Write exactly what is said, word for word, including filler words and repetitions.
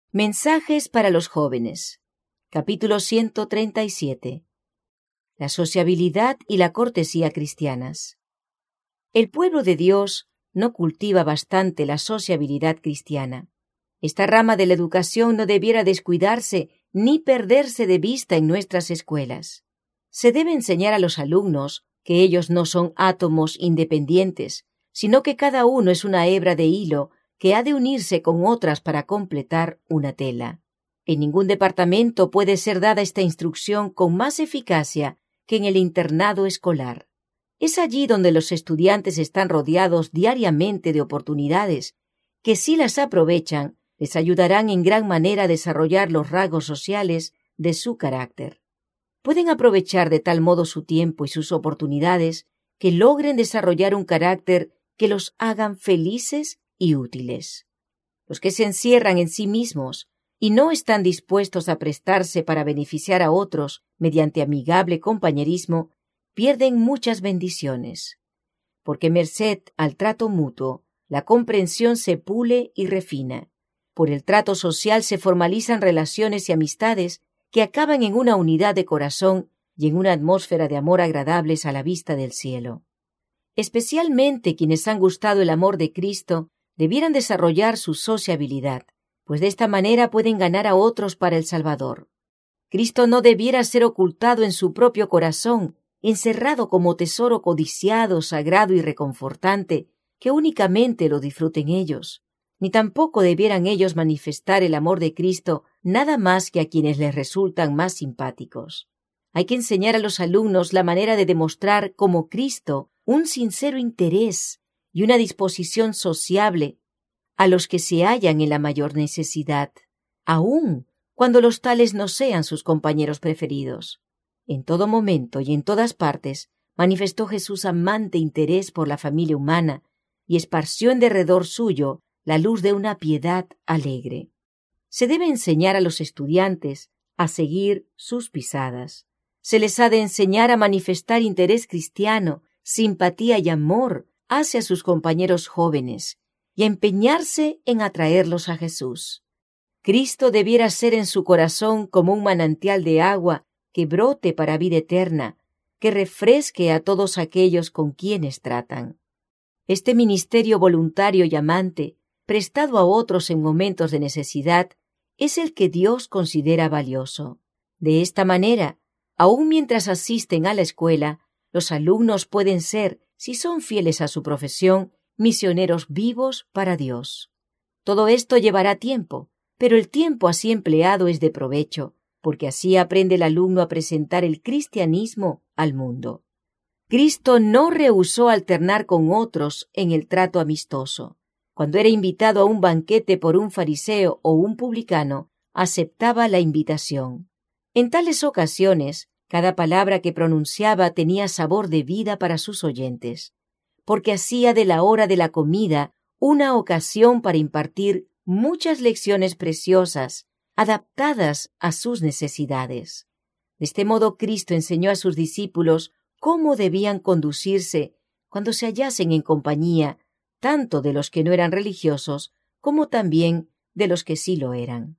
Mensajes para los jóvenes. Capítulo ciento treinta y siete. La sociabilidad y la cortesía cristianas. El pueblo de Dios no cultiva bastante la sociabilidad cristiana. Esta rama de la educación no debiera descuidarse ni perderse de vista en nuestras escuelas. Se debe enseñar a los alumnos que ellos no son átomos independientes, sino que cada uno es una hebra de hilo que ha de unirse con otras para completar una tela. En ningún departamento puede ser dada esta instrucción con más eficacia que en el internado escolar. Es allí donde los estudiantes están rodeados diariamente de oportunidades que, si las aprovechan, les ayudarán en gran manera a desarrollar los rasgos sociales de su carácter. Pueden aprovechar de tal modo su tiempo y sus oportunidades que logren desarrollar un carácter que los hagan felices y útiles. Los que se encierran en sí mismos y no están dispuestos a prestarse para beneficiar a otros mediante amigable compañerismo, pierden muchas bendiciones. Porque merced al trato mutuo, la comprensión se pule y refina. Por el trato social se formalizan relaciones y amistades que acaban en una unidad de corazón y en una atmósfera de amor agradables a la vista del cielo. Especialmente quienes han gustado el amor de Cristo debieran desarrollar su sociabilidad, pues de esta manera pueden ganar a otros para el Salvador. Cristo no debiera ser ocultado en su propio corazón, encerrado como tesoro codiciado, sagrado y reconfortante, que únicamente lo disfruten ellos. Ni tampoco debieran ellos manifestar el amor de Cristo nada más que a quienes les resultan más simpáticos. Hay que enseñar a los alumnos la manera de demostrar como Cristo un sincero interés y una disposición sociable a los que se hallan en la mayor necesidad, aun cuando los tales no sean sus compañeros preferidos. En todo momento y en todas partes manifestó Jesús amante interés por la familia humana y esparció en derredor suyo la luz de una piedad alegre. Se debe enseñar a los estudiantes a seguir sus pisadas. Se les ha de enseñar a manifestar interés cristiano, simpatía y amor hacia sus compañeros jóvenes y a empeñarse en atraerlos a Jesús. Cristo debiera ser en su corazón como un manantial de agua que brote para vida eterna, que refresque a todos aquellos con quienes tratan. Este ministerio voluntario y amante, prestado a otros en momentos de necesidad, es el que Dios considera valioso. De esta manera, aun mientras asisten a la escuela, los alumnos pueden ser, si son fieles a su profesión, misioneros vivos para Dios. Todo esto llevará tiempo, pero el tiempo así empleado es de provecho, porque así aprende el alumno a presentar el cristianismo al mundo. Cristo no rehusó alternar con otros en el trato amistoso. Cuando era invitado a un banquete por un fariseo o un publicano, aceptaba la invitación. En tales ocasiones, cada palabra que pronunciaba tenía sabor de vida para sus oyentes, porque hacía de la hora de la comida una ocasión para impartir muchas lecciones preciosas, adaptadas a sus necesidades. De este modo, Cristo enseñó a sus discípulos cómo debían conducirse cuando se hallasen en compañía tanto de los que no eran religiosos como también de los que sí lo eran.